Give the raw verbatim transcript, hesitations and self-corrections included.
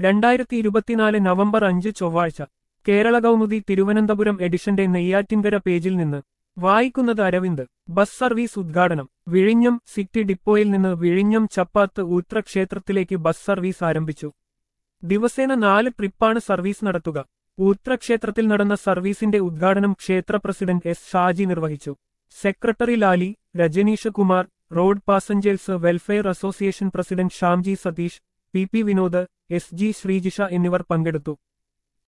രണ്ടായിരത്തി ഇരുപത്തിനാല് നവംബർ അഞ്ച് ചൊവ്വാഴ്ച കേരള കൗമുദി തിരുവനന്തപുരം എഡിഷന്റെ നെയ്യാറ്റിൻകര പേജിൽ നിന്ന് വായിക്കുന്നത് അരവിന്ദ്. ബസ് സർവീസ് ഉദ്ഘാടനം. വിഴിഞ്ഞം സിറ്റി ഡിപ്പോയിൽ നിന്ന് വിഴിഞ്ഞം ചപ്പാത്ത് ഊത്ര ക്ഷേത്രത്തിലേക്ക് ബസ് സർവീസ് ആരംഭിച്ചു. ദിവസേന നാല് ട്രിപ്പാണ് സർവീസ് നടത്തുക. ഊത്ര ക്ഷേത്രത്തിൽ നടന്ന സർവീസിന്റെ ഉദ്ഘാടനം ക്ഷേത്ര പ്രസിഡന്റ് എസ് ഷാജി നിർവഹിച്ചു. Secretary Lali, Rajaneesh Kumar, road passengers welfare association president Shamji Satheesh, P P Vinod, S G Sreejisha എന്നിവർ പങ്കെടുത്തു.